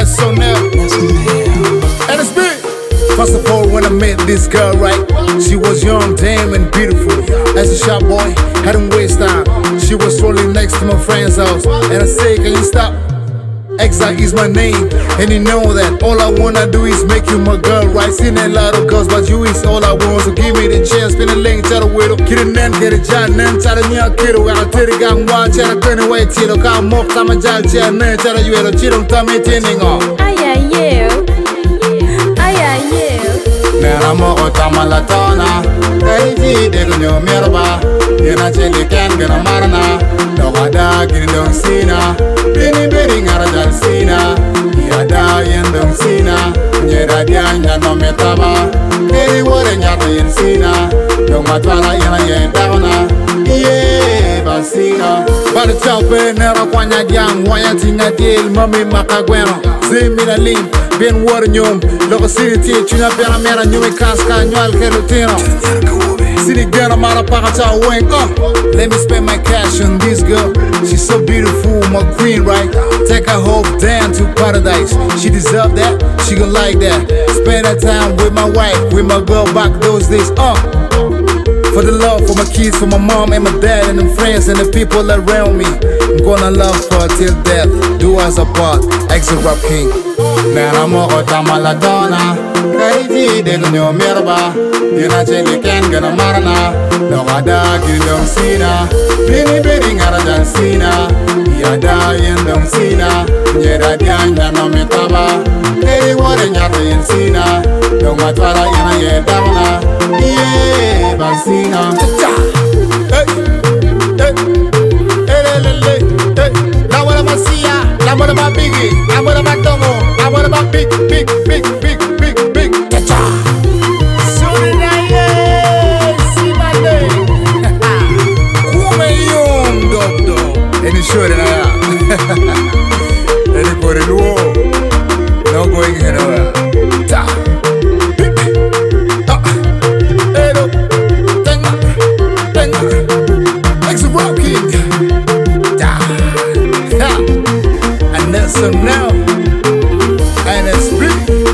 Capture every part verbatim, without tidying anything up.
National. And it's big. First of all, when I met this girl, right, she was young, damn, and beautiful. As a sharp boy, hadn't waste time. She was strolling next to my friend's house, and I say, can you stop? Exact is my name, and you know that all I wanna do is make you my girl, right? Seen a lot of girls, but you is all I want. So give me the chance, spin a lane, try to widow. Kid and then get a job, then try to near kiddo. I tell the gang one, try to turn away, tito. Come up, time a jail, chair, then try to you, chill, time it ending off. Ay, ay, you. Ay, ay, you. Nera mo o tamalatona, Daiji de gunyo mirba, Yena chili can gana marna, Dogada gindong sina, Bini bini ngaradal sina, Yada yendong sina, Nyera dianya no metaba, Bini wore nyata yen sina, Dong matwala yena yendagona, Iye basina. Bada chaupe nera kwanya gyang, Wanya tinga til mami makagweno, Zimina lim, Ben war nyom, Logo city chunya pera mera nyume kaska nyual kelutino. City gana mara pakata wing up. Let me spend my cash on this girl. She's so beautiful, my queen, right? Take her home down to paradise. She deserve that, she gon' like that. Spend that time with my wife, with my girl back those days, uh for the love, for my kids, for my mom and my dad and them friends and the people around me. I'm gonna love her till death, do us apart, ex-rap king. Nera mo o tamalatona, Daiji de gunyo mirba, Yena chili can gana marna, Dogada gindong sina, Bini bini ngarajan sina, Yada yendong sina, Nyera dianya no metaba, Dei wore nyata yen sina, Dong matwala yena yedagna, Iye basina. Hey, hey, hey, hey, hey, now what am I see ya? Now what am I biggie? Now what am I tomo? Now what am I big, big, big, big, big, big? Cha-cha. Soon as I see my name, Kume yung doctor. Any sure that I am. Any for the war. No going anywhere. Ta. So now, and it's free.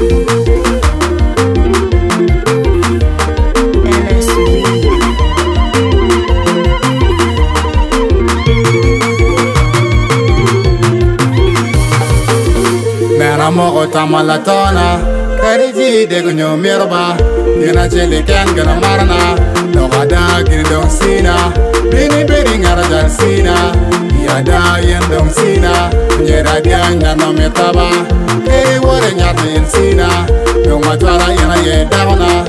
Nera mo o tamalatona, Daiji de gunyo mirba, Yena chili can gana marna, Dogada gindong sina, Bini bini ngaradal sina, Yada yendong sina, Nyera dianya no metaba, Ei wore nyata yen sina, Dong matwala yena yedagona,